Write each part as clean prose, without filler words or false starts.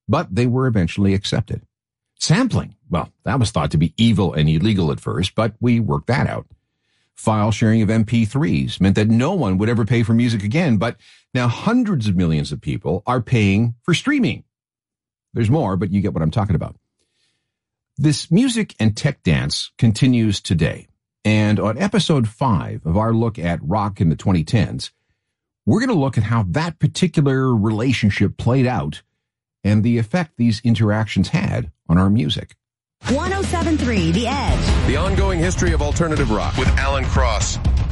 but they were eventually accepted. Sampling, well, that was thought to be evil and illegal at first, but we worked that out. File sharing of MP3s meant that no one would ever pay for music again, but now hundreds of millions of people are paying for streaming. There's more, but you get what I'm talking about. This music and tech dance continues today. And on episode 5 of our look at rock in the 2010s, we're going to look at how that particular relationship played out and the effect these interactions had on our music. 107.3 The Edge. The ongoing history of alternative rock with Alan Cross.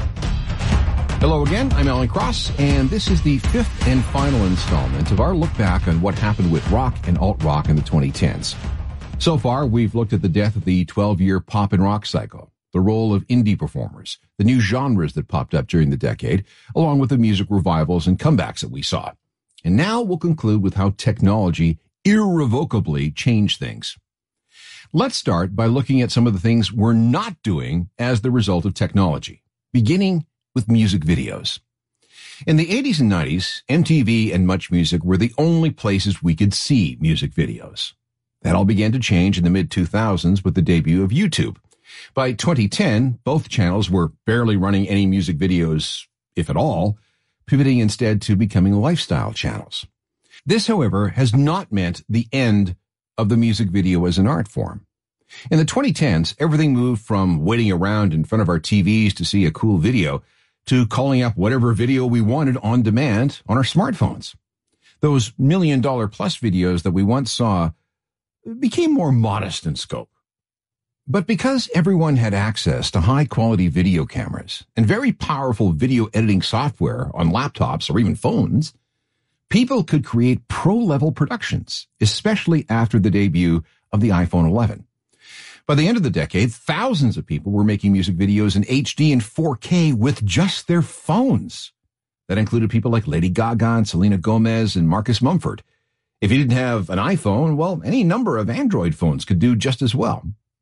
Hello again, I'm Alan Cross, and this is the 5th and final installment of our look back on what happened with rock and alt-rock in the 2010s. So far, we've looked at the death of the 12-year pop and rock cycle, the role of indie performers, the new genres that popped up during the decade, along with the music revivals and comebacks that we saw. And now we'll conclude with how technology irrevocably changed things. Let's start by looking at some of the things we're not doing as the result of technology, beginning with music videos. In the 80s and 90s, MTV and MuchMusic were the only places we could see music videos. That all began to change in the mid-2000s with the debut of YouTube. By 2010, both channels were barely running any music videos, if at all, pivoting instead to becoming lifestyle channels. This, however, has not meant the end of the music video as an art form. In the 2010s, everything moved from waiting around in front of our TVs to see a cool video to calling up whatever video we wanted on demand on our smartphones. Those $1 million plus videos that we once saw became more modest in scope. But because everyone had access to high-quality video cameras and very powerful video editing software on laptops or even phones, people could create pro-level productions, especially after the debut of the iPhone 11. By the end of the decade, thousands of people were making music videos in HD and 4K with just their phones. That included people like Lady Gaga and Selena Gomez and Marcus Mumford. If you didn't have an iPhone, well, any number of Android phones could do just as well.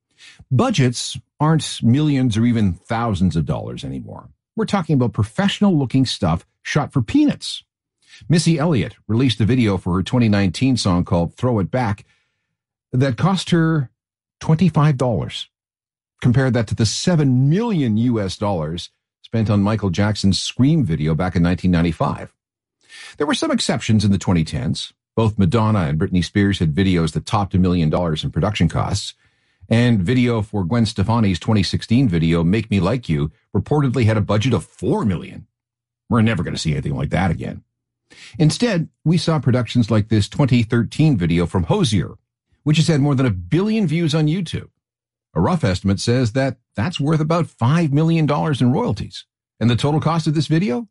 Budgets aren't millions or even thousands of dollars anymore. We're talking about professional-looking stuff shot for peanuts. Missy Elliott released a video for her 2019 song called Throw It Back that cost her $25. Compare that to the $7 million spent on Michael Jackson's Scream video back in 1995. There were some exceptions in the 2010s. Both Madonna and Britney Spears had videos that topped $1 million in production costs. And video for Gwen Stefani's 2016 video, Make Me Like You, reportedly had a budget of $4 million. We're never going to see anything like that again. Instead, we saw productions like this 2013 video from Hozier, which has had more than 1 billion views on YouTube. A rough estimate says that that's worth about $5 million in royalties. And the total cost of this video?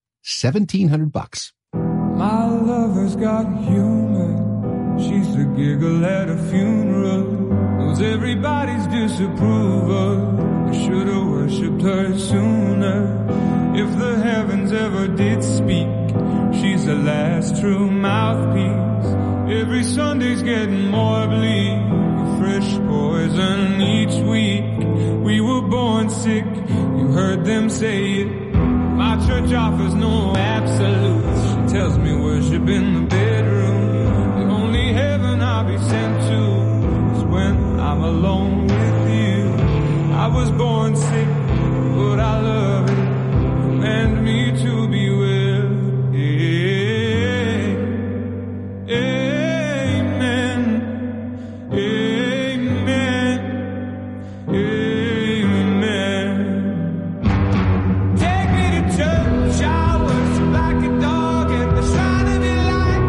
$1,700. My lover's got humor. She's a giggle at a funeral. Knows everybody's disapproval. I should have worshipped her sooner. If the heavens ever did speak, she's the last true mouthpiece. Every Sunday's getting more bleak. Fresh poison each week. We were born sick, you heard them say it. My church offers no absolutes. She tells me worship in the bedroom. The only heaven I'll be sent to is when I'm alone with you. I was born sick, but I love it. Command me to be well. Amen. Amen. Amen. Take me to church. I worship like a dog at the shrine of your light.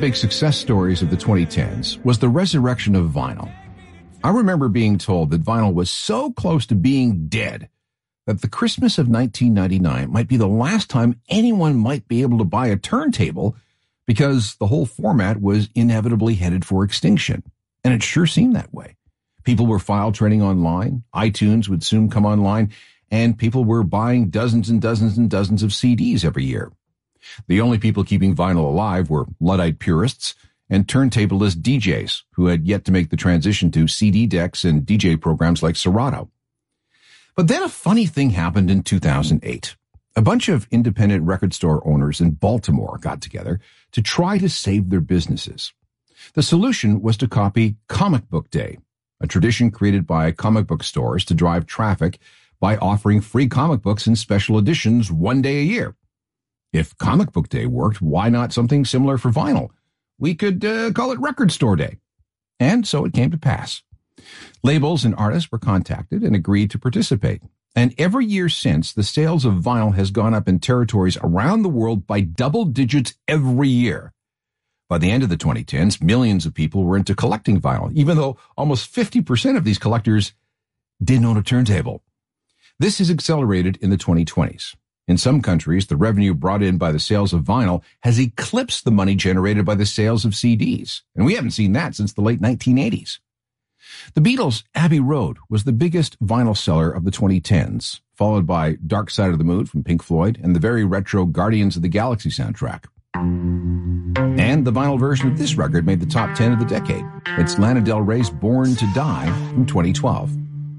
big success stories of the 2010s was the resurrection of vinyl. I remember being told that vinyl was so close to being dead that the Christmas of 1999 might be the last time anyone might be able to buy a turntable because the whole format was inevitably headed for extinction. And it sure seemed that way. People were file trading online, iTunes would soon come online, and people were buying dozens and dozens and dozens of CDs every year. The only people keeping vinyl alive were Luddite purists and turntableless DJs who had yet to make the transition to CD decks and DJ programs like Serato. But then a funny thing happened in 2008. A bunch of independent record store owners in Baltimore got together to try to save their businesses. The solution was to copy Comic Book Day, a tradition created by comic book stores to drive traffic by offering free comic books in special editions one day a year. If Comic Book Day worked, why not something similar for vinyl? We could call it Record Store Day. And so it came to pass. Labels and artists were contacted and agreed to participate. And every year since, the sales of vinyl has gone up in territories around the world by double digits every year. By the end of the 2010s, millions of people were into collecting vinyl, even though almost 50% of these collectors didn't own a turntable. This has accelerated in the 2020s. In some countries, the revenue brought in by the sales of vinyl has eclipsed the money generated by the sales of CDs. And we haven't seen that since the late 1980s. The Beatles' Abbey Road was the biggest vinyl seller of the 2010s, followed by Dark Side of the Moon from Pink Floyd and the very retro Guardians of the Galaxy soundtrack. And the vinyl version of this record made the top 10 of the decade. It's Lana Del Rey's Born to Die from 2012.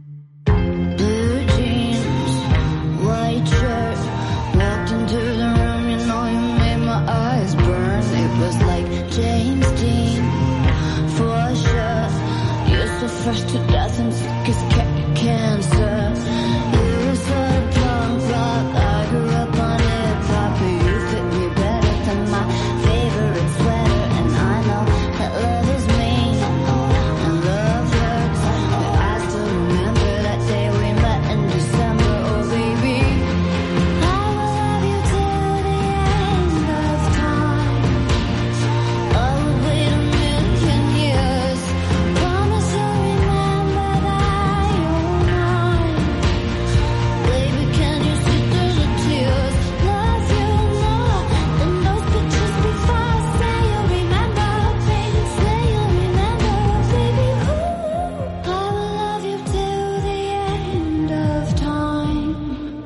Fresh to death and sick as cancer. You were sort of punk rock. I grew up on hip-hop. You fit me better than my favorite sweater. And I know that love is mean and love hurts, but I still remember that day we met in December. Oh baby, I will love you till the end of time. I would wait a million years. Promise you'll remember that you're mine. Baby, can you see through the tears? Love you more than those pictures before. Say you'll remember, baby. Say you'll remember, baby. Ooh, I will love you till the end of time.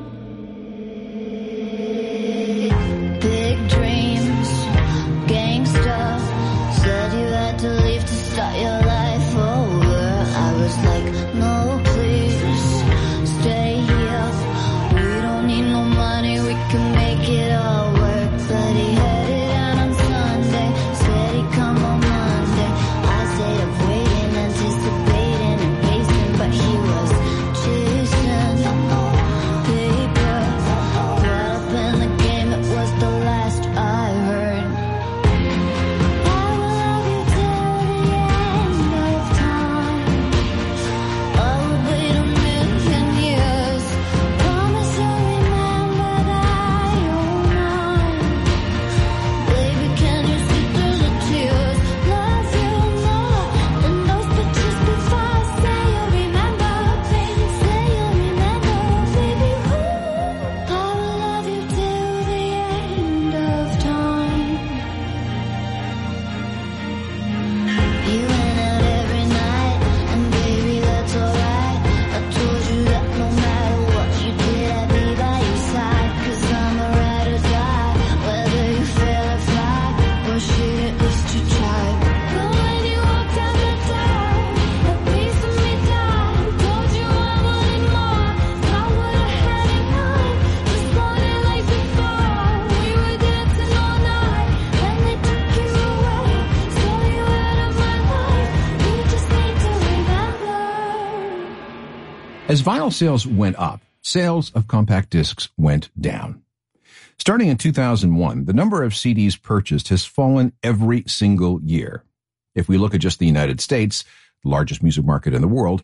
Big dreams, gangsta. Said you had to leave to start your life over. I was like, no, please, stay here. We don't need no money, we can make it all work. But he headed out on Sunday, said he'd come on Monday. I stayed up waiting, anticipating and pacing, but he was chasing paper. Caught up in the game, it was the last I heard. I will love you till the end of time. I would wait a million years. Promise you'll remember that you're mine. Baby, can you see through the tears? Love you more than those pictures before. Say you'll remember, baby. Say you'll remember, baby. Ooh, I will love you till the end of time. You went out every night, and baby, that's alright. I told you that no matter what you did, I'd be by your side. 'Cause I'm a ride or die, whether you fail or fly, or shit, at least you tried. But when you walked out the door, a piece of me died. Told you I wanted more, I would've had it mine. Just wanted like before, we were dancing all night. Then they took you away, stole you out of my life. You just need to remember. As vinyl sales went up, sales of compact discs went down. Starting in 2001, the number of CDs purchased has fallen every single year. If we look at just the United States, the largest music market in the world,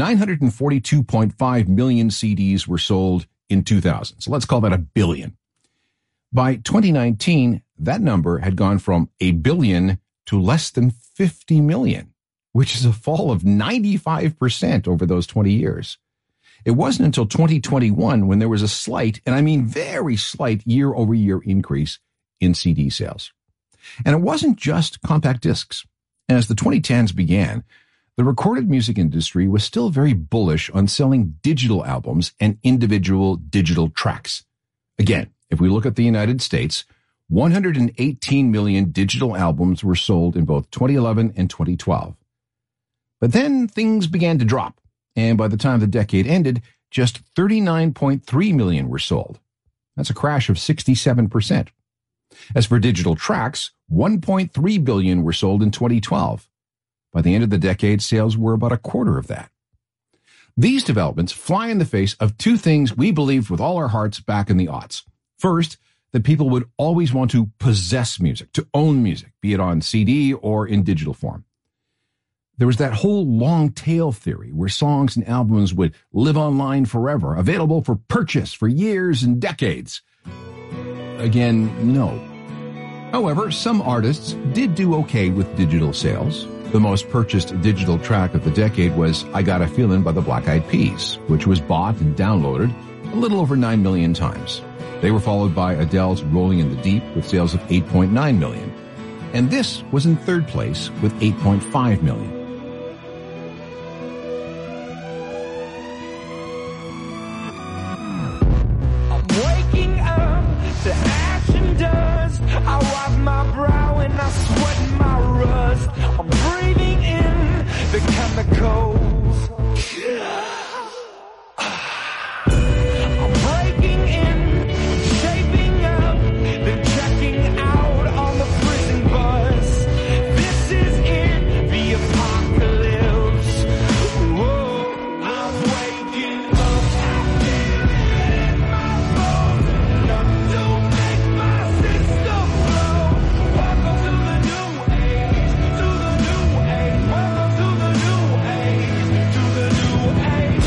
942.5 million CDs were sold in 2000. So let's call that a billion. By 2019, that number had gone from 1 billion to less than 50 million, which is a fall of 95% over those 20 years. It wasn't until 2021 when there was a slight, and I mean very slight, year-over-year increase in CD sales. And it wasn't just compact discs. As the 2010s began, the recorded music industry was still very bullish on selling digital albums and individual digital tracks. Again, if we look at the United States, 118 million digital albums were sold in both 2011 and 2012. But then things began to drop, and by the time the decade ended, just 39.3 million were sold. That's a crash of 67%. As for digital tracks, 1.3 billion were sold in 2012. By the end of the decade, sales were about a quarter of that. These developments fly in the face of two things we believed with all our hearts back in the aughts. First, that people would always want to possess music, to own music, be it on CD or in digital form. There was that whole long tail theory where songs and albums would live online forever, available for purchase for years and decades. Again, no. However, some artists did do okay with digital sales. The most purchased digital track of the decade was I Got a Feelin' by the Black Eyed Peas, which was bought and downloaded a little over 9 million times. They were followed by Adele's Rolling in the Deep with sales of 8.9 million. And this was in third place with 8.5 million. I'm waking up to ash and dust. I wipe my brow and I sweat my rust. I'm breathing in the chemicals. I'm breaking in, shaping up, then checking out on the prison bus. This is it, the apocalypse. Whoa, I'm waking up. In my bones, enough to make my system blow. Welcome to the new age, to the new age. Welcome to the new age, to the new age.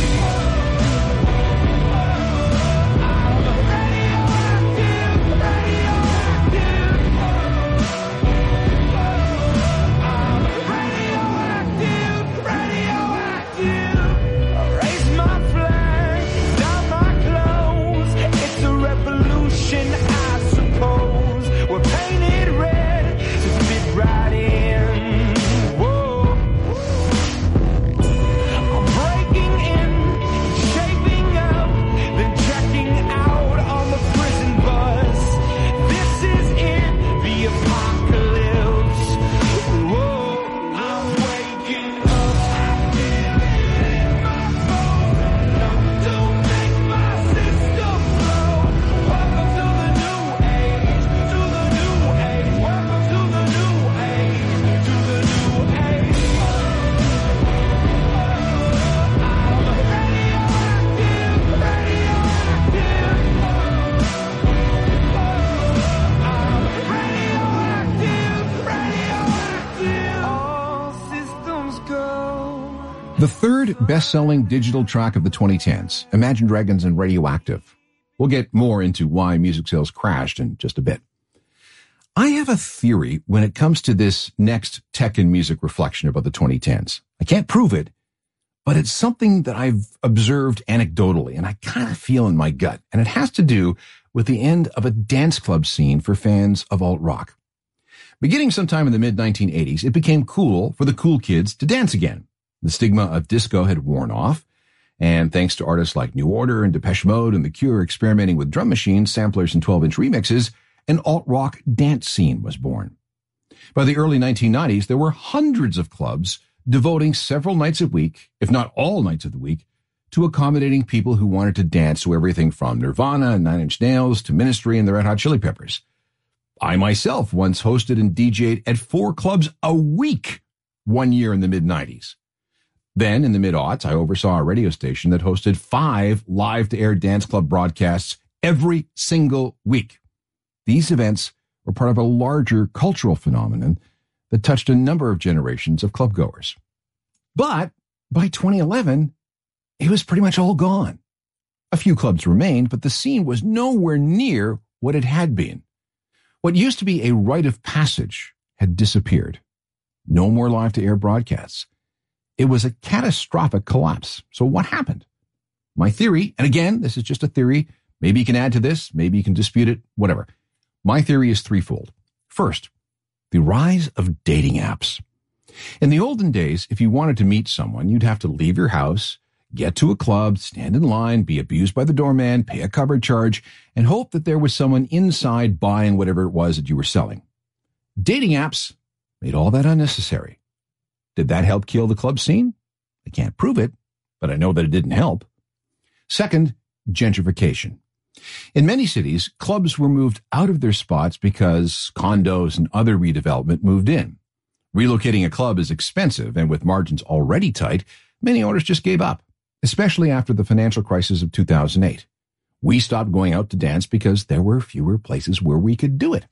The third best-selling digital track of the 2010s, Imagine Dragons and Radioactive. We'll get more into why music sales crashed in just a bit. I have a theory when it comes to this next tech and music reflection about the 2010s. I can't prove it, but it's something that I've observed anecdotally, and I kind of feel in my gut. And it has to do with the end of a dance club scene for fans of alt-rock. Beginning sometime in the mid-1980s, it became cool for the cool kids to dance again. The stigma of disco had worn off, and thanks to artists like New Order and Depeche Mode and The Cure experimenting with drum machines, samplers, and 12-inch remixes, an alt-rock dance scene was born. By the early 1990s, there were hundreds of clubs devoting several nights a week, if not all nights of the week, to accommodating people who wanted to dance to everything from Nirvana and Nine Inch Nails to Ministry and the Red Hot Chili Peppers. I myself once hosted and DJ'd at 4 clubs a week 1 year in the mid-90s. Then, in the mid-aughts, I oversaw a radio station that hosted 5 live-to-air dance club broadcasts every single week. These events were part of a larger cultural phenomenon that touched a number of generations of clubgoers. But by 2011, it was pretty much all gone. A few clubs remained, but the scene was nowhere near what it had been. What used to be a rite of passage had disappeared. No more live-to-air broadcasts. It was a catastrophic collapse. So what happened? My theory, and again, this is just a theory, maybe you can add to this, maybe you can dispute it, whatever. My theory is threefold. First, the rise of dating apps. In the olden days, if you wanted to meet someone, you'd have to leave your house, get to a club, stand in line, be abused by the doorman, pay a cover charge, and hope that there was someone inside buying whatever it was that you were selling. Dating apps made all that unnecessary. Did that help kill the club scene? I can't prove it, but I know that it didn't help. Second, gentrification. In many cities, clubs were moved out of their spots because condos and other redevelopment moved in. Relocating a club is expensive, and with margins already tight, many owners just gave up, especially after the financial crisis of 2008. We stopped going out to dance because there were fewer places where we could do it.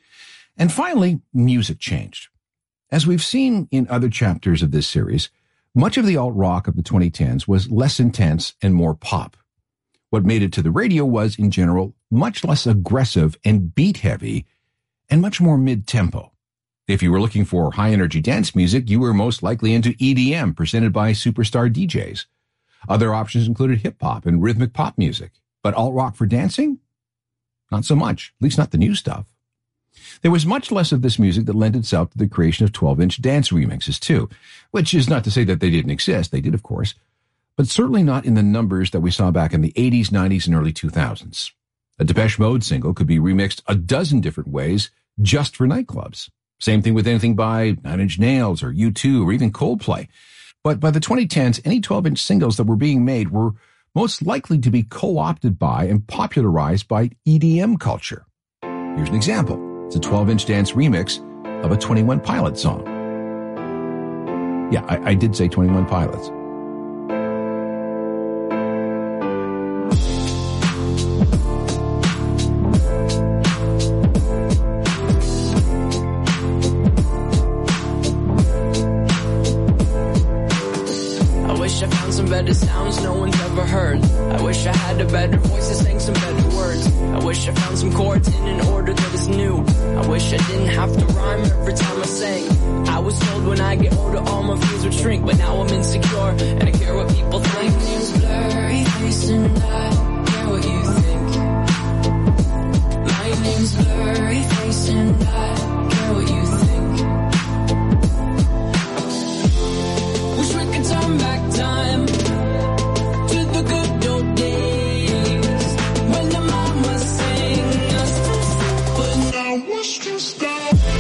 And finally, music changed. As we've seen in other chapters of this series, much of the alt-rock of the 2010s was less intense and more pop. What made it to the radio was, in general, much less aggressive and beat-heavy and much more mid-tempo. If you were looking for high-energy dance music, you were most likely into EDM presented by superstar DJs. Other options included hip-hop and rhythmic pop music. But alt-rock for dancing? Not so much, at least not the new stuff. There was much less of this music that lent itself to the creation of 12-inch dance remixes, too, which is not to say that they didn't exist. They did, of course, but certainly not in the numbers that we saw back in the 80s, 90s, and early 2000s. A Depeche Mode single could be remixed a dozen different ways just for nightclubs. Same thing with anything by Nine Inch Nails or U2 or even Coldplay. But by the 2010s, any 12-inch singles that were being made were most likely to be co-opted by and popularized by EDM culture. Here's an example. It's a 12-inch dance remix of a 21 Pilots song. Yeah, I did say 21 Pilots. I wish I found some better sounds no one's ever heard. I wish I had a better voice that sang some better words. I wish I found some chords in an order that is new. I wish I didn't have to rhyme every time I sang. I was told when I get older all my fears would shrink, but now I'm insecure and I care what people think. My name's Blurry Face and I don't care what you think. My name's Blurry Face and I don't care what you think. Wish we could turn back time to the good old days when the mama sang us to sleep, but now wish to stop.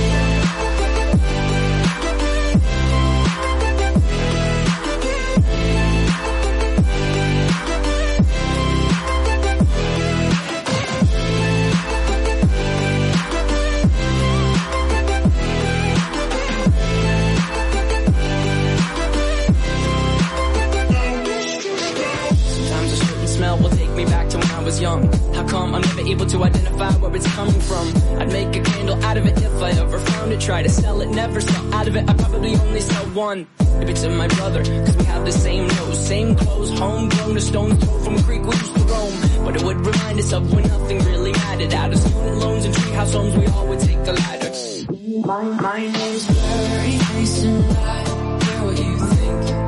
Young. How come I'm never able to identify where it's coming from? I'd make a candle out of it if I ever found it. Try to sell it, never sell out of it. I probably only sell one. Maybe to my brother, cause we have the same nose, same clothes, homegrown, a stone's throw from a creek we used to roam. But it would remind us of when nothing really mattered. Out of student loans and treehouse homes, we all would take a ladder. My name's Blurry Face and I don't care what you think.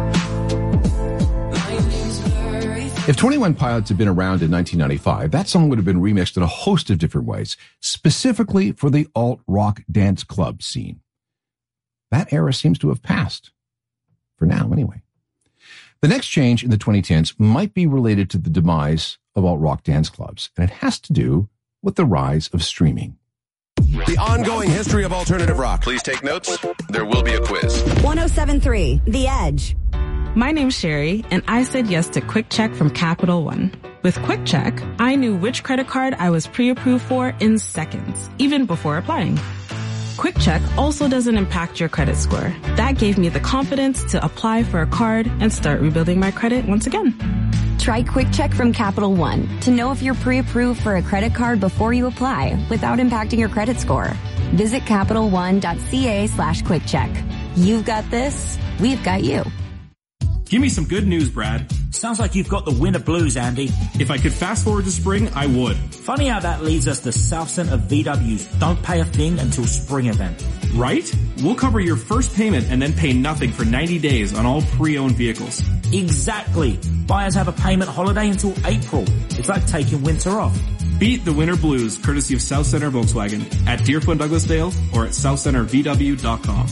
If 21 Pilots had been around in 1995, that song would have been remixed in a host of different ways, specifically for the alt-rock dance club scene. That era seems to have passed. For now, anyway. The next change in the 2010s might be related to the demise of alt-rock dance clubs, and it has to do with the rise of streaming. The ongoing history of alternative rock. Please take notes. There will be a quiz. 107.3 The Edge. My name's Sherry, and I said yes to Quick Check from Capital One. With Quick Check, I knew which credit card I was pre-approved for in seconds, even before applying. Quick Check also doesn't impact your credit score. That gave me the confidence to apply for a card and start rebuilding my credit once again. Try Quick Check from Capital One to know if you're pre-approved for a credit card before you apply without impacting your credit score. Visit CapitalOne.ca/QuickCheck. You've got this. We've got you. Give me some good news, Brad. Sounds like you've got the winter blues, Andy. If I could fast forward to spring, I would. Funny how that leads us to South Centre VW's Don't Pay a Thing Until Spring event. Right? We'll cover your first payment and then pay nothing for 90 days on all pre-owned vehicles. Exactly. Buyers have a payment holiday until April. It's like taking winter off. Beat the winter blues courtesy of South Centre Volkswagen at Deerfoot Douglasdale or at southcentrevw.com.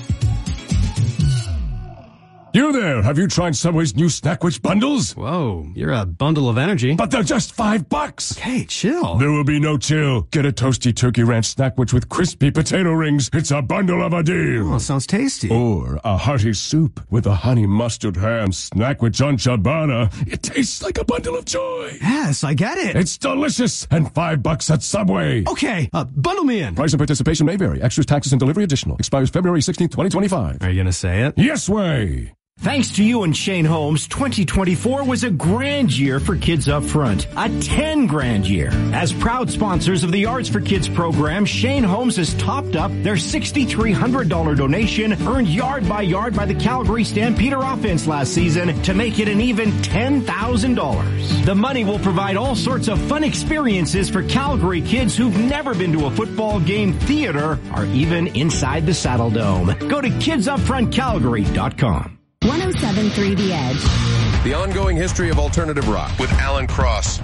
You there, have you tried Subway's new Snackwich bundles? Whoa, you're a bundle of energy. But they're just $5. Hey, chill. There will be no chill. Get a toasty turkey ranch Snackwich with crispy potato rings. It's a bundle of a deal. Oh, sounds tasty. Or a hearty soup with a honey mustard ham Snackwich on ciabatta. It tastes like a bundle of joy. Yes, I get it. It's delicious and $5 at Subway. Okay, bundle me in. Price and participation may vary. Extras, taxes, and delivery additional. Expires February 16th, 2025. Are you gonna say it? Yes way. Thanks to you and Shane Holmes, 2024 was a grand year for Kids Up Front. A 10 grand year. As proud sponsors of the Arts for Kids program, Shane Holmes has topped up their $6,300 donation earned yard by the Calgary Stampeder offense last season to make it an even $10,000. The money will provide all sorts of fun experiences for Calgary kids who've never been to a football game, theater, or even inside the Saddle Dome. Go to kidsupfrontcalgary.com. 107.3 The Edge. The ongoing history of alternative rock with Alan Cross.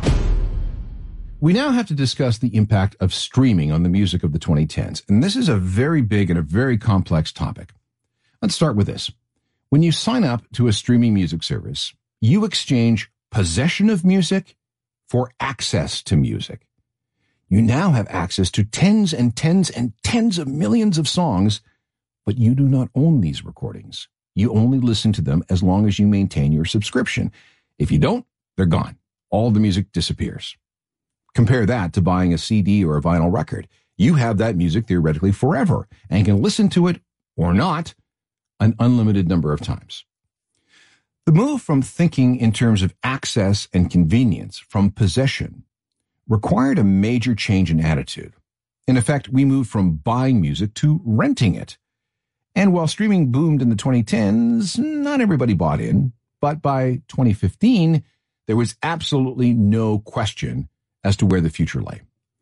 We now have to discuss the impact of streaming on the music of the 2010s. And this is a very big and a very complex topic. Let's start with this. When you sign up to a streaming music service, you exchange possession of music for access to music. You now have access to tens and tens and tens of millions of songs, but you do not own these recordings. You only listen to them as long as you maintain your subscription. If you don't, they're gone. All the music disappears. Compare that to buying a CD or a vinyl record. You have that music theoretically forever and can listen to it or not an unlimited number of times. The move from thinking in terms of access and convenience from possession required a major change in attitude. In effect, we moved from buying music to renting it. And while streaming boomed in the 2010s, not everybody bought in. But by 2015, there was absolutely no question as to where the future lay.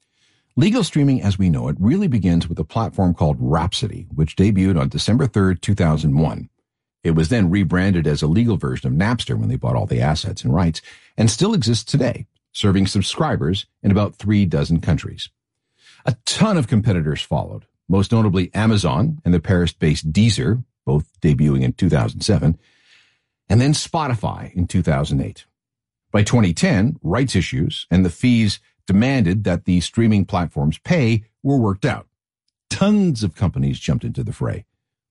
Legal streaming as we know it really begins with a platform called Rhapsody, which debuted on December 3rd, 2001. It was then rebranded as a legal version of Napster when they bought all the assets and rights, and still exists today, serving subscribers in about 36 countries. A ton of competitors followed. Most notably Amazon and the Paris-based Deezer, both debuting in 2007, and then Spotify in 2008. By 2010, rights issues and the fees demanded that the streaming platforms pay were worked out. Tons of companies jumped into the fray.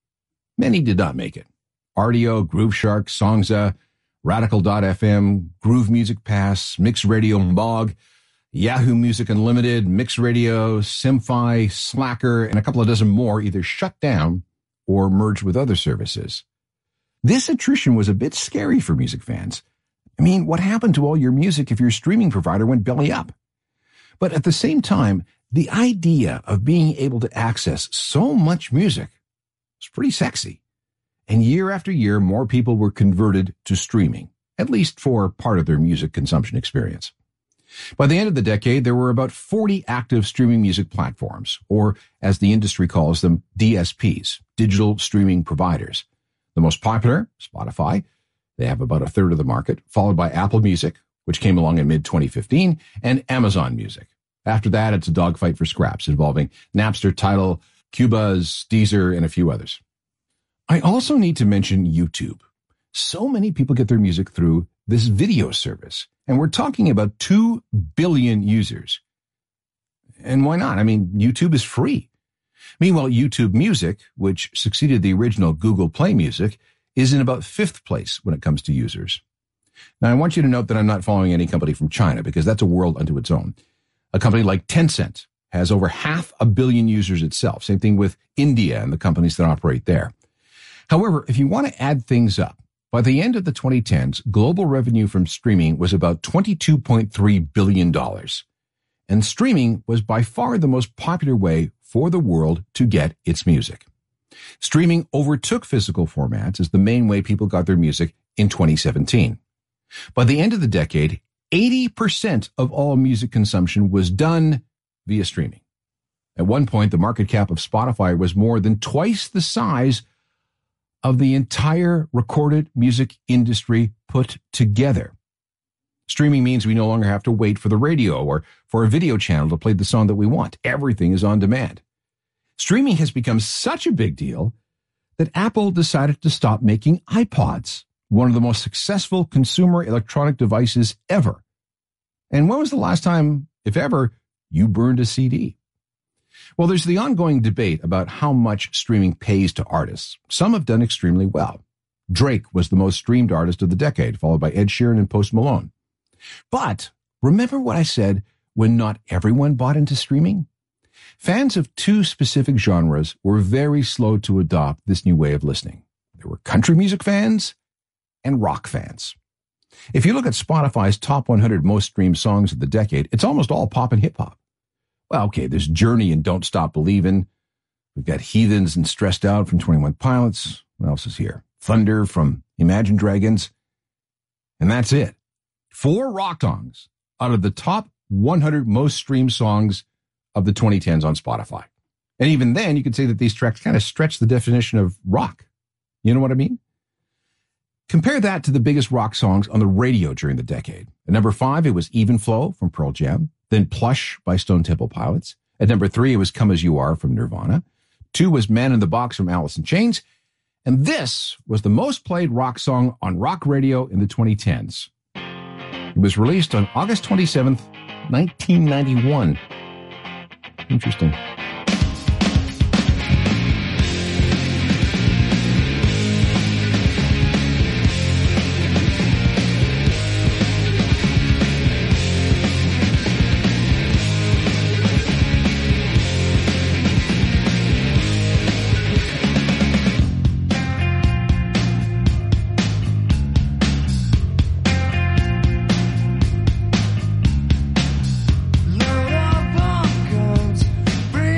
Many did not make it. Rdio, Grooveshark, Songza, Radical.fm, Groove Music Pass, Mix Radio Mog, Yahoo Music Unlimited, Mix Radio, Simfi, Slacker, and a couple of dozen more either shut down or merged with other services. This attrition was a bit scary for music fans. I mean, what happened to all your music if your streaming provider went belly up? But at the same time, the idea of being able to access so much music was pretty sexy. And year after year, more people were converted to streaming, at least for part of their music consumption experience. By the end of the decade, there were about 40 active streaming music platforms, or as the industry calls them, DSPs, digital streaming providers. The most popular, Spotify, they have about a third of the market, followed by Apple Music, which came along in mid-2015, and Amazon Music. After that, it's a dogfight for scraps involving Napster, Tidal, Cubase, Deezer, and a few others. I also need to mention YouTube. So many people get their music through this video service. And we're talking about 2 billion users. And why not? I mean, YouTube is free. Meanwhile, YouTube Music, which succeeded the original Google Play Music, is in about 5th place when it comes to users. Now, I want you to note that I'm not following any company from China because that's a world unto its own. A company like Tencent has over 500 million users itself. Same thing with India and the companies that operate there. However, if you want to add things up, by the end of the 2010s, global revenue from streaming was about $22.3 billion. And streaming was by far the most popular way for the world to get its music. Streaming overtook physical formats as the main way people got their music in 2017. By the end of the decade, 80% of all music consumption was done via streaming. At one point, the market cap of Spotify was more than twice the size of the entire recorded music industry put together. Streaming means we no longer have to wait for the radio or for a video channel to play the song that we want. Everything is on demand. Streaming has become such a big deal that Apple decided to stop making iPods, one of the most successful consumer electronic devices ever. And when was the last time, if ever, you burned a CD? Well, there's the ongoing debate about how much streaming pays to artists. Some have done extremely well. Drake was the most streamed artist of the decade, followed by Ed Sheeran and Post Malone. But remember what I said when not everyone bought into streaming? Fans of two specific genres were very slow to adopt this new way of listening. There were country music fans and rock fans. If you look at Spotify's top 100 most streamed songs of the decade, it's almost all pop and hip hop. Well, okay, there's Journey and Don't Stop Believin'. We've got Heathens and Stressed Out from 21 Pilots. What else is here? Thunder from Imagine Dragons. And that's it. 4 rock songs out of the top 100 most streamed songs of the 2010s on Spotify. And even then, you could say that these tracks kind of stretch the definition of rock. You know what I mean? Compare that to the biggest rock songs on the radio during the decade. At number 5, it was Even Flow from Pearl Jam. Then Plush by Stone Temple Pilots. At number 3, it was Come As You Are from Nirvana. 2 was Man in the Box from Alice in Chains. And this was the most played rock song on rock radio in the 2010s. It was released on August 27th, 1991. Interesting. Load up on guns, bring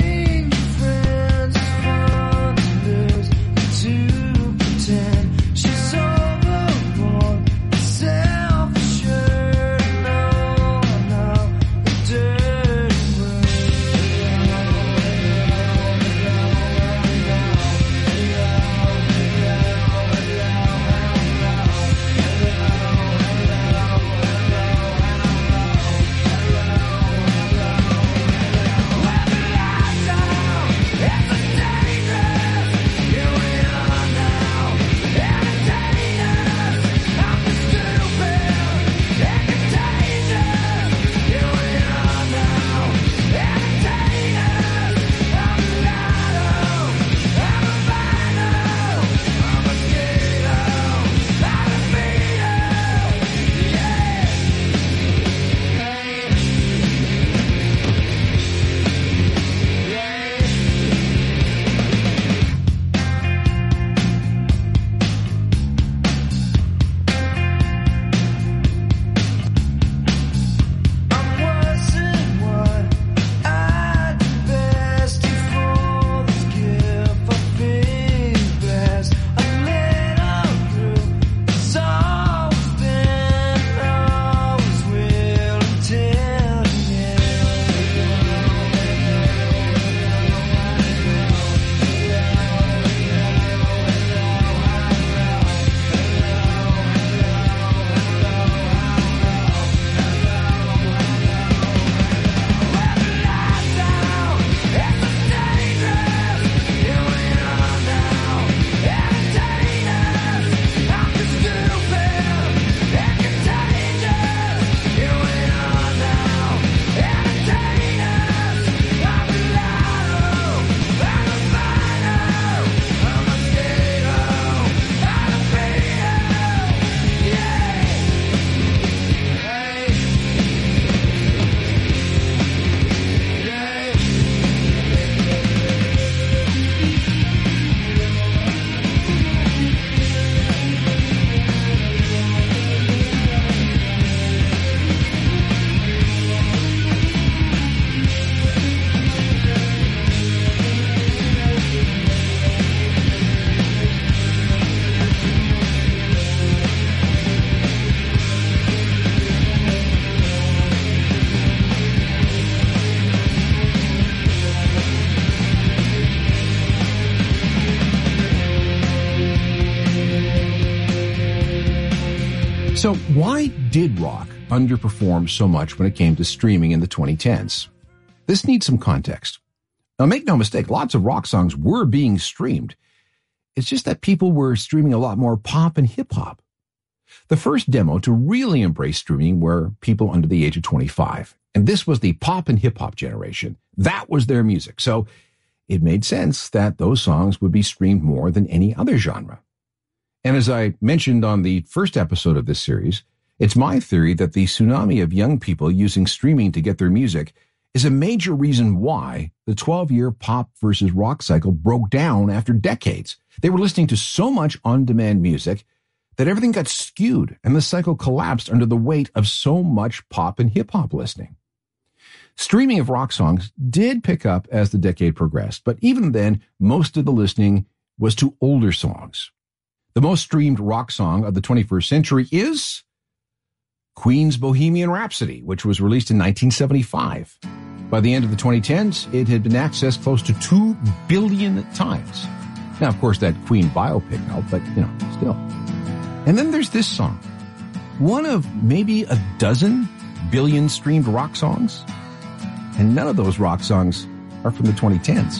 So why did rock underperform so much when it came to streaming in the 2010s? This needs some context. Now, make no mistake, lots of rock songs were being streamed. It's just that people were streaming a lot more pop and hip-hop. The first demo to really embrace streaming were people under the age of 25. And this was the pop and hip-hop generation. That was their music. So it made sense that those songs would be streamed more than any other genre. And as I mentioned on the first episode of this series, it's my theory that the tsunami of young people using streaming to get their music is a major reason why the 12-year pop versus rock cycle broke down after decades. They were listening to so much on-demand music that everything got skewed and the cycle collapsed under the weight of so much pop and hip-hop listening. Streaming of rock songs did pick up as the decade progressed, but even then, most of the listening was to older songs. The most streamed rock song of the 21st century is Queen's Bohemian Rhapsody, which was released in 1975. By the end of the 2010s, it had been accessed close to 2 billion times. Now, of course, that Queen biopic helped, but, still. And then there's this song, one of maybe a dozen billion streamed rock songs. And none of those rock songs are from the 2010s.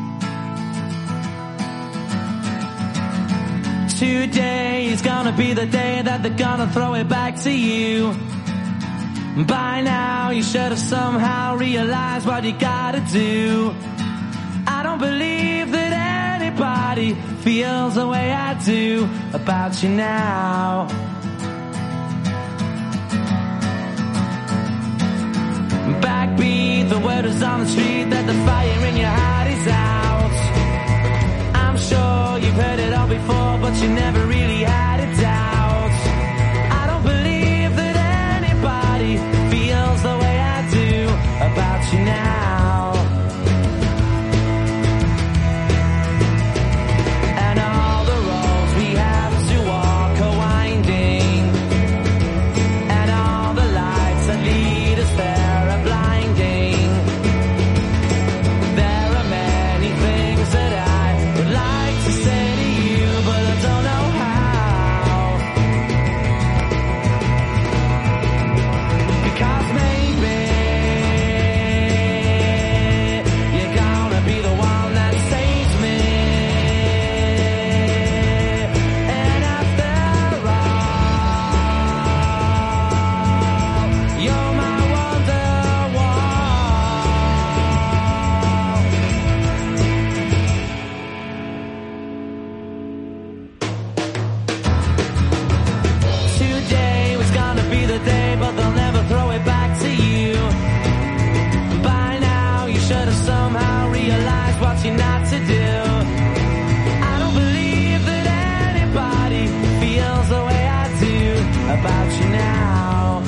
Today is gonna be the day that they're gonna throw it back to you. By now you should have somehow realized what you gotta do. I don't believe that anybody feels the way I do about you now. Backbeat, the word is on the street that the fire in your heart is out. I'm sure you've heard it all before, but you never really had a doubt. I don't believe that anybody feels the way I do about you now. And all the roads we have to walk are winding, and all the lights that lead us there are blinding. There are many things that I would like to say to you, but I don't know how. Because maybe you're gonna be the one that saves me. And after all, you're my Today was gonna be the day, but they'll never throw it back to you. By now you should have somehow realized what you're not to do. I don't believe that anybody feels the way I do about you now.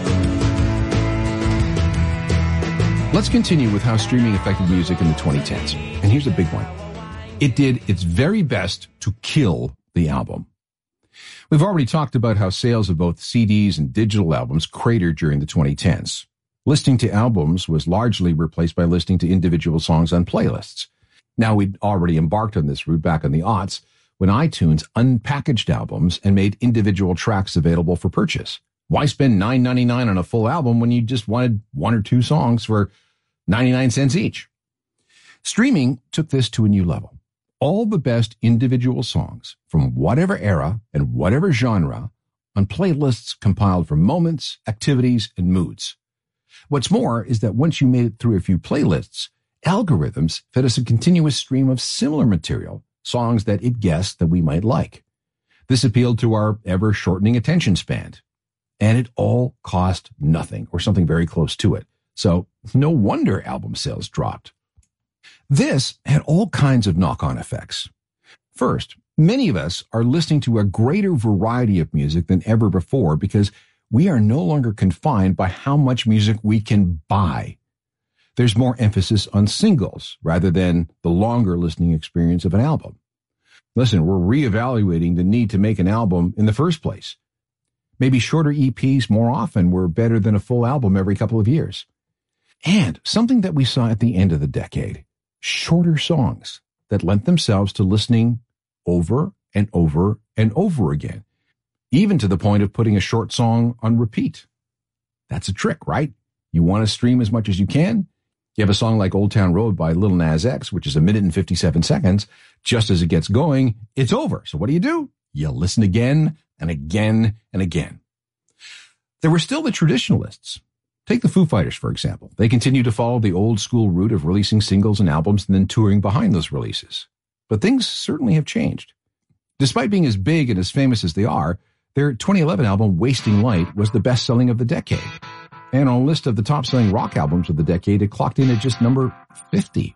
Let's continue with how streaming affected music in the 2010s. And here's a big one. It did its very best to kill the album. We've already talked about how sales of both CDs and digital albums cratered during the 2010s. Listening to albums was largely replaced by listening to individual songs on playlists. Now, we'd already embarked on this route back in the aughts when iTunes unpackaged albums and made individual tracks available for purchase. Why spend $9.99 on a full album when you just wanted 1 or 2 songs for 99 cents each? Streaming took this to a new level. All the best individual songs from whatever era and whatever genre on playlists compiled from moments, activities, and moods. What's more is that once you made it through a few playlists, algorithms fed us a continuous stream of similar material, songs that it guessed that we might like. This appealed to our ever-shortening attention span. And it all cost nothing or something very close to it. So no wonder album sales dropped. This had all kinds of knock-on effects. First, many of us are listening to a greater variety of music than ever before because we are no longer confined by how much music we can buy. There's more emphasis on singles rather than the longer listening experience of an album. Listen, we're reevaluating the need to make an album in the first place. Maybe shorter EPs more often were better than a full album every couple of years. And something that we saw at the end of the decade, shorter songs that lent themselves to listening over and over and over again. even to the point of putting a short song on repeat. That's a trick, right? You want to stream as much as you can? You have a song like Old Town Road by Lil Nas X, which is 1 minute and 57 seconds. Just as it gets going, it's over. So what do? You listen again and again and again. There were still the traditionalists. Take the Foo Fighters, for example. They continue to follow the old school route of releasing singles and albums and then touring behind those releases. But things certainly have changed. Despite being as big and as famous as they are, their 2011 album, Wasting Light, was the best-selling of the decade. And on a list of the top-selling rock albums of the decade, it clocked in at just number 50.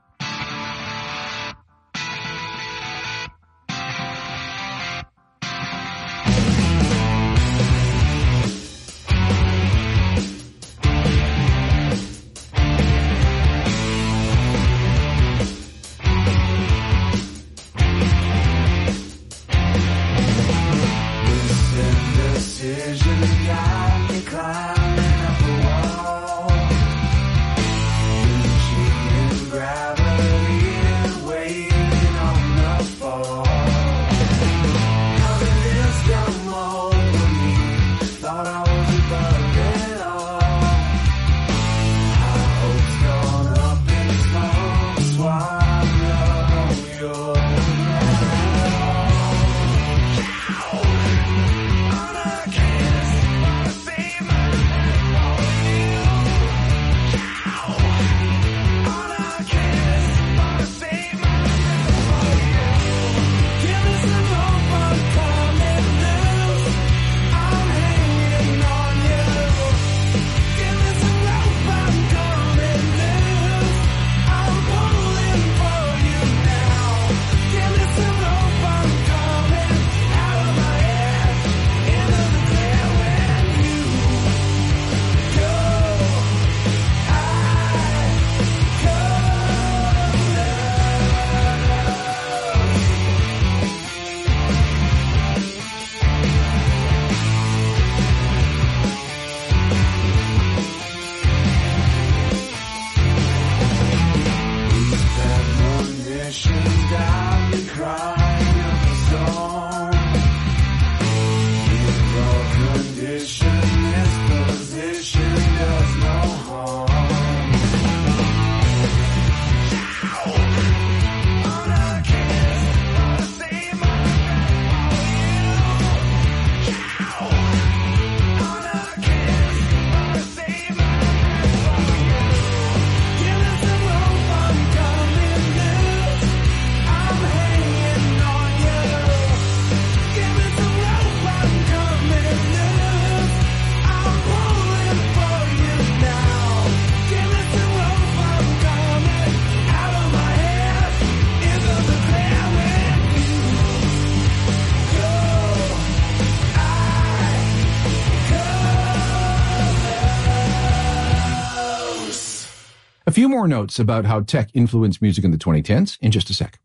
A few more notes about how tech influenced music in the 2010s in just a sec.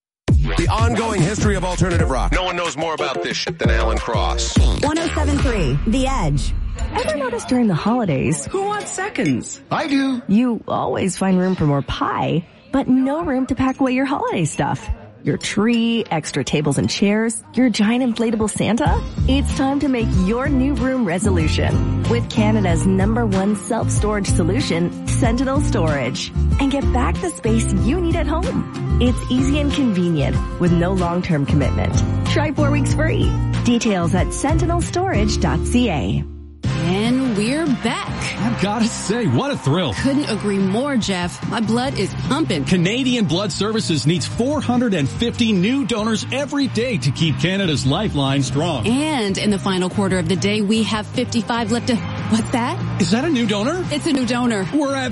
The ongoing history of alternative rock. No one knows more about this shit than Alan Cross. 107.3, The Edge. Ever notice during the holidays? Who wants seconds? I do. You always find room for more pie, but no room to pack away your holiday stuff. Your tree, extra tables and chairs, your giant inflatable Santa? It's time to make your new room resolution with Canada's #1 self-storage solution, Sentinel Storage. And get back the space you need at home. It's easy and convenient with no long-term commitment. Try 4 weeks free. Details at sentinelstorage.ca. And we're back. I've got to say, what a thrill. Couldn't agree more, Jeff. My blood is pumping. Canadian Blood Services needs 450 new donors every day to keep Canada's lifeline strong. And in the final quarter of the day, we have 55 left to... What's that? Is that a new donor? It's a new donor. We're at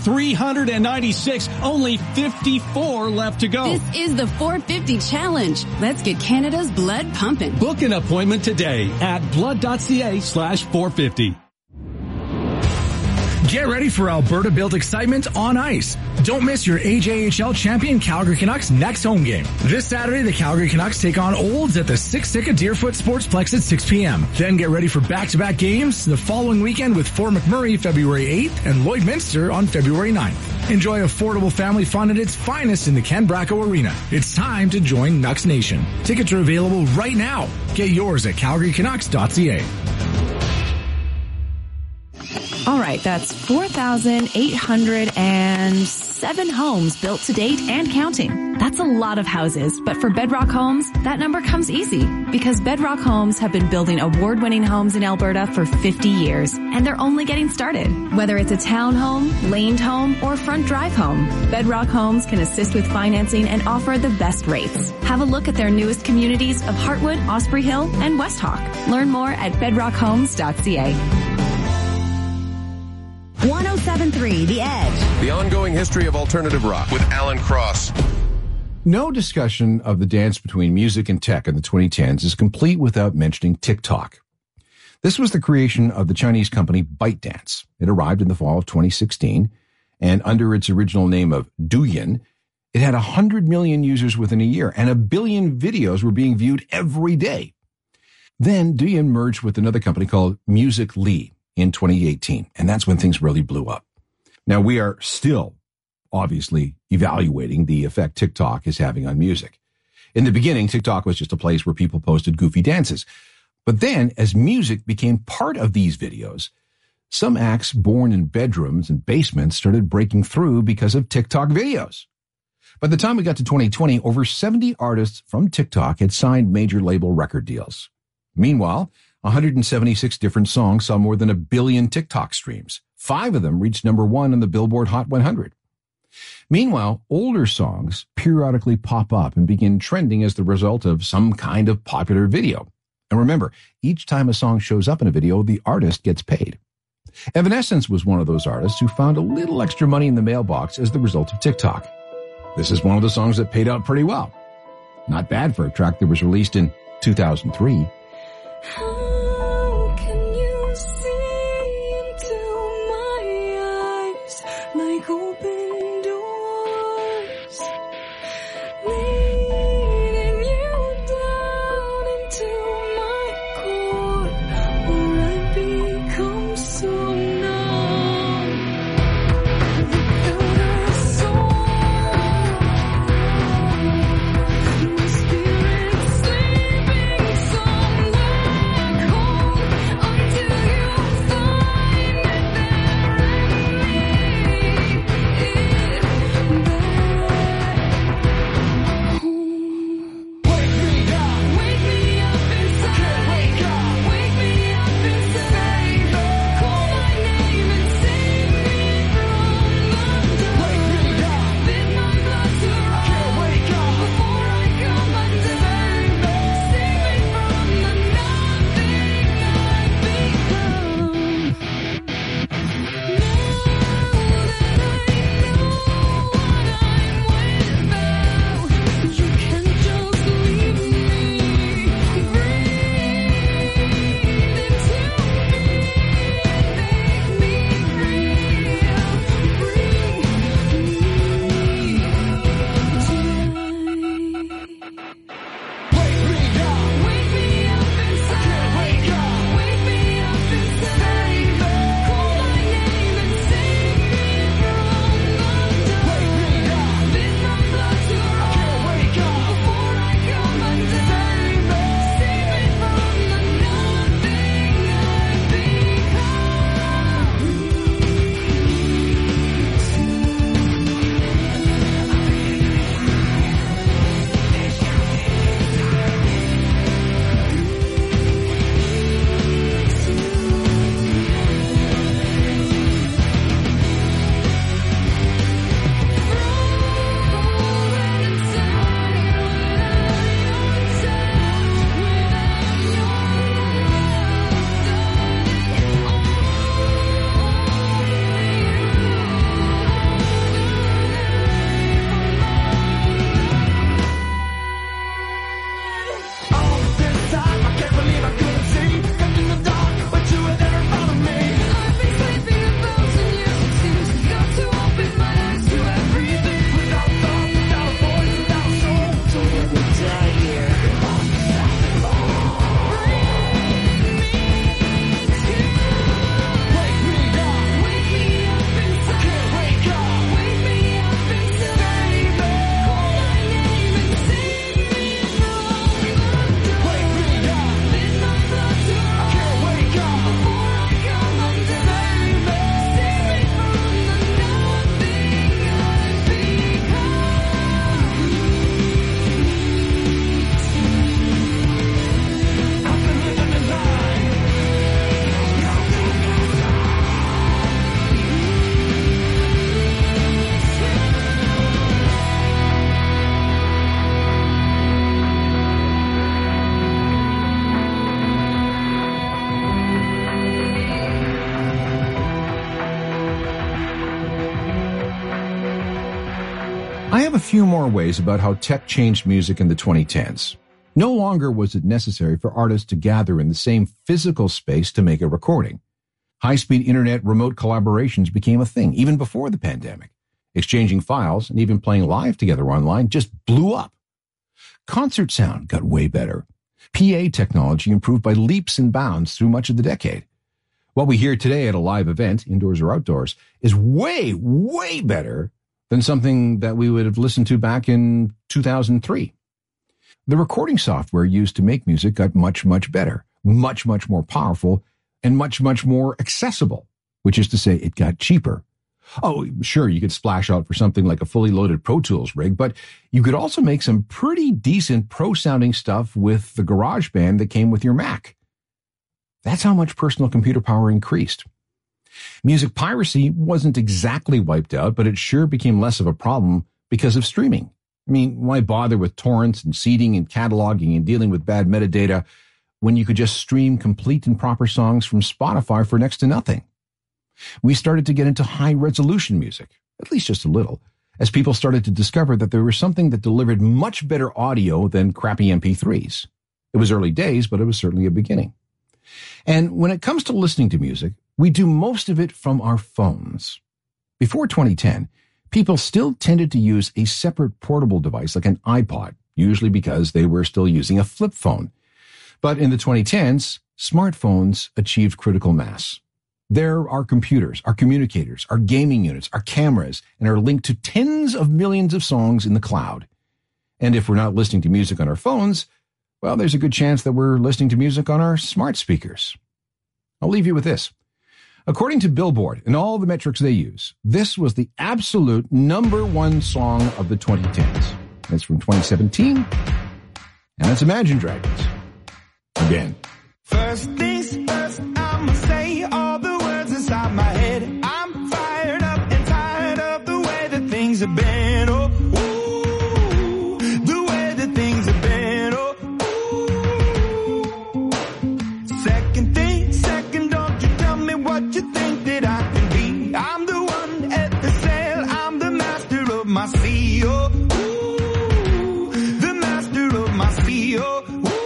396. Only 54 left to go. This is the 450 challenge. Let's get Canada's blood pumping. Book an appointment today at blood.ca/450. Get ready for Alberta-built excitement on ice. Don't miss your AJHL champion Calgary Canucks next home game. This Saturday, the Calgary Canucks take on Olds at the Siksika Deerfoot Sportsplex at 6 p.m. Then get ready for back-to-back games the following weekend with Fort McMurray February 8th and Lloydminster on February 9th. Enjoy affordable family fun at its finest in the Ken Bracco Arena. It's time to join Nucks Nation. Tickets are available right now. Get yours at calgarycanucks.ca. All right, that's 4,807 homes built to date and counting. That's a lot of houses, but for Bedrock Homes, that number comes easy because Bedrock Homes have been building award-winning homes in Alberta for 50 years, and they're only getting started. Whether it's a townhome, laned home, or front drive home, Bedrock Homes can assist with financing and offer the best rates. Have a look at their newest communities of Heartwood, Osprey Hill, and West Hawk. Learn more at bedrockhomes.ca. 107.3 The Edge. The ongoing history of alternative rock with Alan Cross. No discussion of the dance between music and tech in the 2010s is complete without mentioning TikTok. This was the creation of the Chinese company ByteDance. It arrived in the fall of 2016, and under its original name of Douyin, it had 100 million users within a year, and 1 billion videos were being viewed every day. Then Douyin merged with another company called Musical.ly in 2018, and that's when things really blew up. Now, we are still, obviously, evaluating the effect TikTok is having on music. In the beginning, TikTok was just a place where people posted goofy dances. But then, as music became part of these videos, some acts born in bedrooms and basements started breaking through because of TikTok videos. By the time we got to 2020, over 70 artists from TikTok had signed major label record deals. Meanwhile, 176 different songs saw more than 1 billion TikTok streams. 5 of them reached number 1 on the Billboard Hot 100. Meanwhile, older songs periodically pop up and begin trending as the result of some kind of popular video. And remember, each time a song shows up in a video, the artist gets paid. Evanescence was one of those artists who found a little extra money in the mailbox as the result of TikTok. This is one of the songs that paid out pretty well. Not bad for a track that was released in 2003. How can you see into my eyes like open doors, leading you down into my core, or I become so numb without a soul. My spirit sleeping somewhere. I have a few more ways about how tech changed music in the 2010s. No longer was it necessary for artists to gather in the same physical space to make a recording. High-speed internet remote collaborations became a thing even before the pandemic. Exchanging files and even playing live together online just blew up. Concert sound got way better. PA technology improved by leaps and bounds through much of the decade. What we hear today at a live event, indoors or outdoors, is way, way better than something that we would have listened to back in 2003. The recording software used to make music got much, much better, much, much more powerful, and much, much more accessible, which is to say it got cheaper. Oh, sure, you could splash out for something like a fully loaded Pro Tools rig, but you could also make some pretty decent pro-sounding stuff with the GarageBand that came with your Mac. That's how much personal computer power increased. Music piracy wasn't exactly wiped out, but it sure became less of a problem because of streaming. I mean, why bother with torrents and seeding and cataloging and dealing with bad metadata when you could just stream complete and proper songs from Spotify for next to nothing? We started to get into high-resolution music, at least just a little, as people started to discover that there was something that delivered much better audio than crappy MP3s. It was early days, but it was certainly a beginning. And when it comes to listening to music, we do most of it from our phones. Before 2010, people still tended to use a separate portable device like an iPod, usually because they were still using a flip phone. But in the 2010s, smartphones achieved critical mass. They're our computers, our communicators, our gaming units, our cameras, and are linked to tens of millions of songs in the cloud. And if we're not listening to music on our phones, well, there's a good chance that we're listening to music on our smart speakers. I'll leave you with this. According to Billboard and all the metrics they use, this was the absolute #1 song of the 2010s. It's from 2017, and it's Imagine Dragons. Again. First things first, I'ma say all the words inside my head. I'm fired up and tired of the way that things have been. Oh, ooh, the way that things have been. Oh, ooh. Second thing, second, don't you tell me what you think that I can be. I'm the one at the sail, I'm the master of my sea. Oh, ooh, the master of my sea. Oh,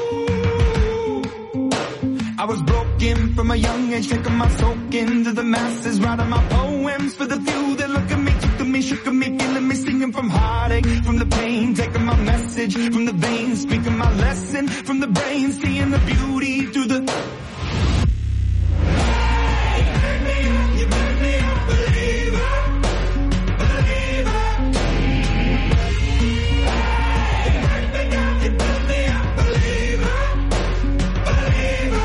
I was broken from a young age, taking my soak into the masses, writing my poems for the few that look at me, took at me, shook at me, feeling me, singing from heartache, from the pain, taking my message from the veins, speaking my lesson from the brain, seeing the beauty through the... You made me a believer, believer. You made me a believer, believer.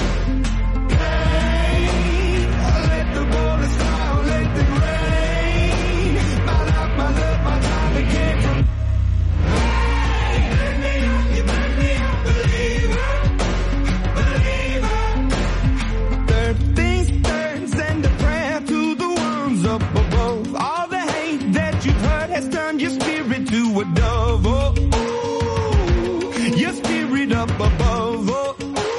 Your spirit to a dove, oh, ooh, your spirit up above, oh,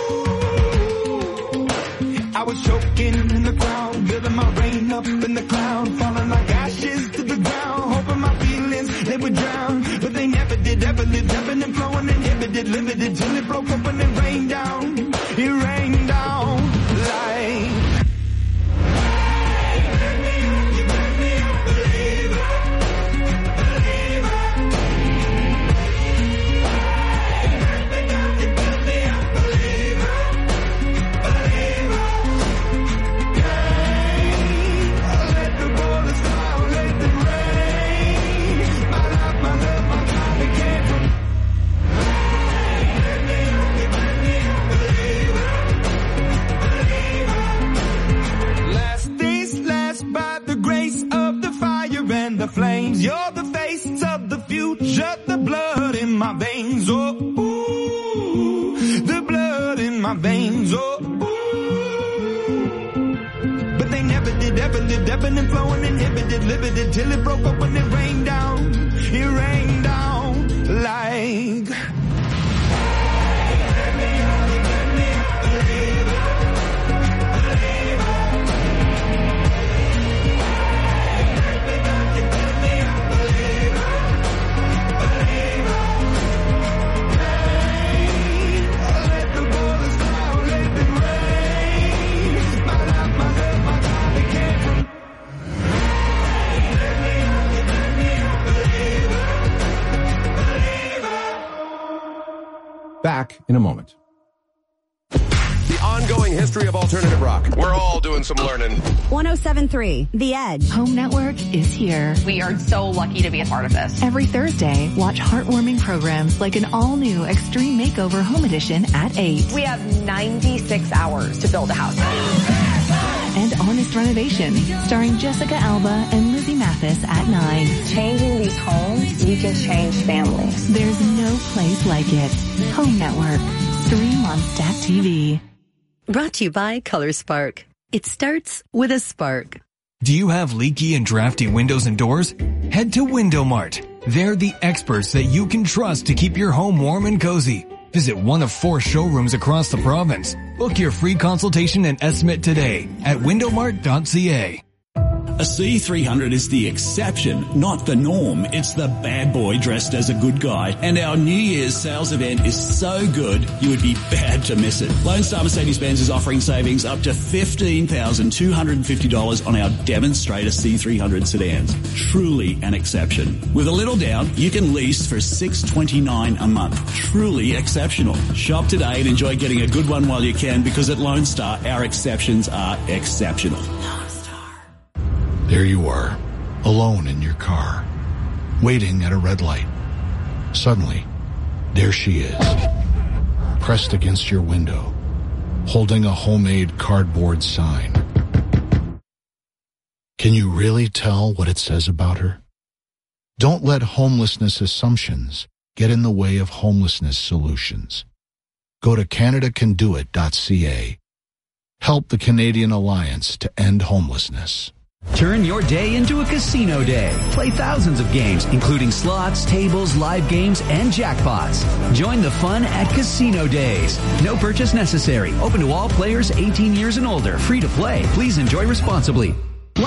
ooh. I was choking in the crowd, building my rain up in the cloud, falling like ashes to the ground, hoping my feelings, they would drown, but they never did, ever lived, ebbing and flowing, inhibited, limited, till it broke up and it rained down like... The flames, you're the face of the future, the blood in my veins, oh, ooh, the blood in my veins, oh, ooh. But they never did, ever lived, ebbing and flowing, inhibited, limited, till it broke up and it rained down like... back in a moment. The ongoing history of alternative rock. We're all doing some learning. 107.3 The Edge. Home Network is here. We are so lucky to be a part of this. Every Thursday, watch heartwarming programs like an all-new Extreme Makeover Home Edition at 8. We have 96 hours to build a house. And Honest Renovation, starring Jessica Alba and Lizzie Mathis at 9. Changing these homes, we can change families. There's no place like it. Home Network. Stream on Stat TV. Brought to you by Color Spark. It starts with a spark. Do you have leaky and drafty windows and doors? Head to Window Mart. They're the experts that you can trust to keep your home warm and cozy. Visit one of 4 showrooms across the province. Book your free consultation and estimate today at windowmart.ca. A C300 is the exception, not the norm. It's the bad boy dressed as a good guy. And our New Year's sales event is so good, you would be bad to miss it. Lone Star Mercedes-Benz is offering savings up to $15,250 on our demonstrator C300 sedans. Truly an exception. With a little down, you can lease for $629 a month. Truly exceptional. Shop today and enjoy getting a good one while you can, because at Lone Star, our exceptions are exceptional. There you are, alone in your car, waiting at a red light. Suddenly, there she is, pressed against your window, holding a homemade cardboard sign. Can you really tell what it says about her? Don't let homelessness assumptions get in the way of homelessness solutions. Go to CanadaCanDoIt.ca. Help the Canadian Alliance to end homelessness. Turn your day into a casino day. Play thousands of games, including slots, tables, live games, and jackpots. Join the fun at Casino Days. No purchase necessary. Open to all players 18 years and older. Free to play. Please enjoy responsibly.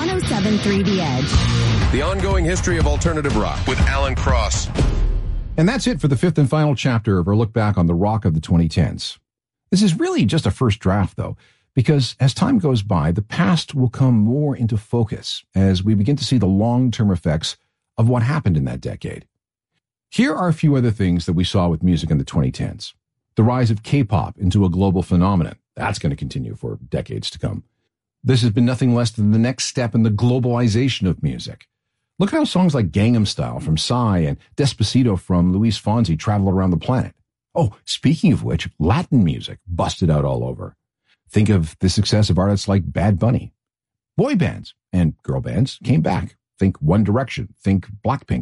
107.3 The Edge. The ongoing history of alternative rock with Alan Cross. And that's it for the 5th and final chapter of our look back on the rock of the 2010s. This is really just a first draft, though, because as time goes by, the past will come more into focus as we begin to see the long-term effects of what happened in that decade. Here are a few other things that we saw with music in the 2010s. The rise of K-pop into a global phenomenon. That's going to continue for decades to come. This has been nothing less than the next step in the globalization of music. Look at how songs like Gangnam Style from Psy and Despacito from Luis Fonsi travel around the planet. Oh, speaking of which, Latin music busted out all over. Think of the success of artists like Bad Bunny. Boy bands and girl bands came back. Think One Direction. Think Blackpink.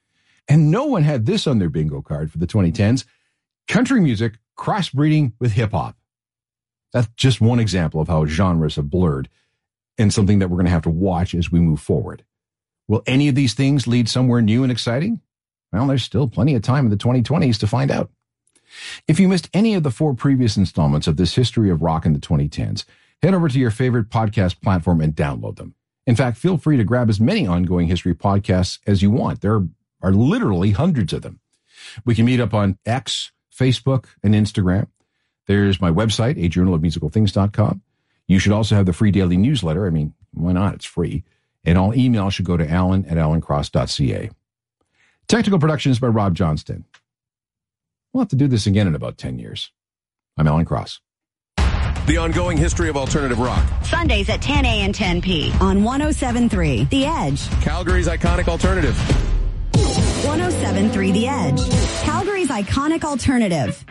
And no one had this on their bingo card for the 2010s. Country music crossbreeding with hip-hop. That's just one example of how genres have blurred and something that we're going to have to watch as we move forward. Will any of these things lead somewhere new and exciting? Well, there's still plenty of time in the 2020s to find out. If you missed any of the 4 previous installments of this history of rock in the 2010s, head over to your favorite podcast platform and download them. In fact, feel free to grab as many ongoing history podcasts as you want. There are literally hundreds of them. We can meet up on X, Facebook, and Instagram. There's my website, ajournalofmusicalthings.com. You should also have the free daily newsletter. I mean, why not? It's free. And all email should go to alan@alancross.ca. Technical production is by Rob Johnston. We'll have to do this again in about 10 years. I'm Alan Cross. The ongoing history of alternative rock. Sundays at 10 a and 10 p. on 107.3 The Edge. Calgary's iconic alternative. 107.3 The Edge. Calgary's iconic alternative.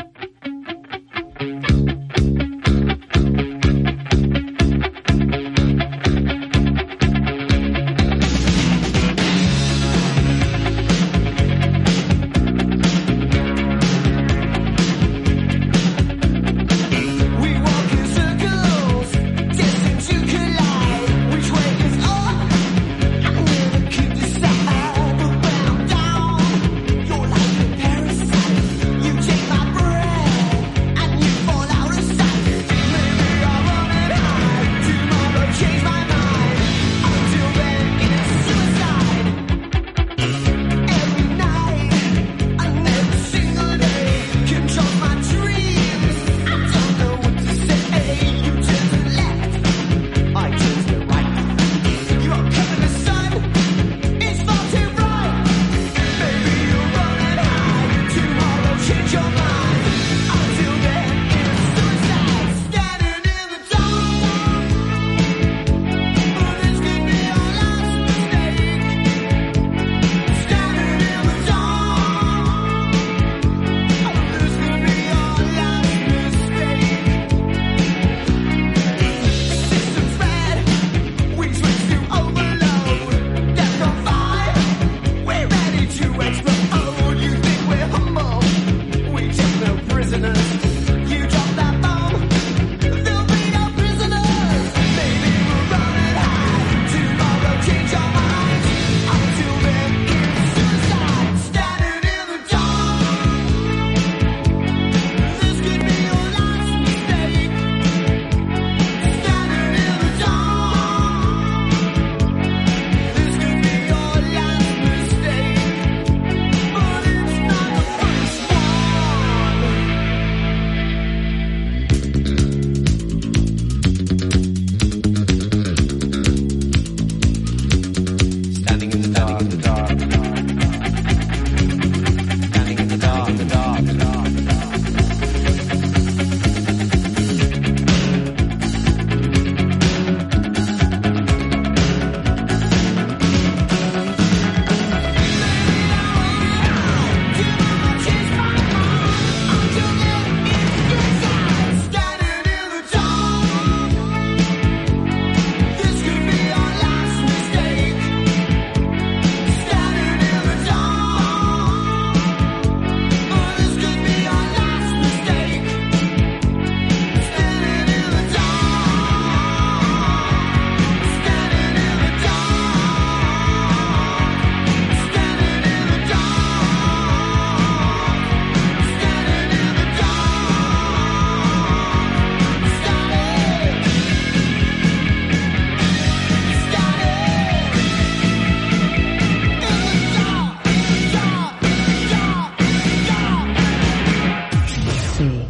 My breath.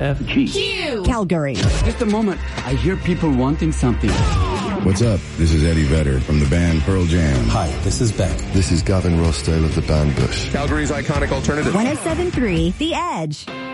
FG. Calgary. Just a moment. I hear people wanting something. What's up? This is Eddie Vedder from the band Pearl Jam. Hi, this is Beck. This is Gavin Rossdale of the band Bush. Calgary's iconic alternative. 107.3 The Edge.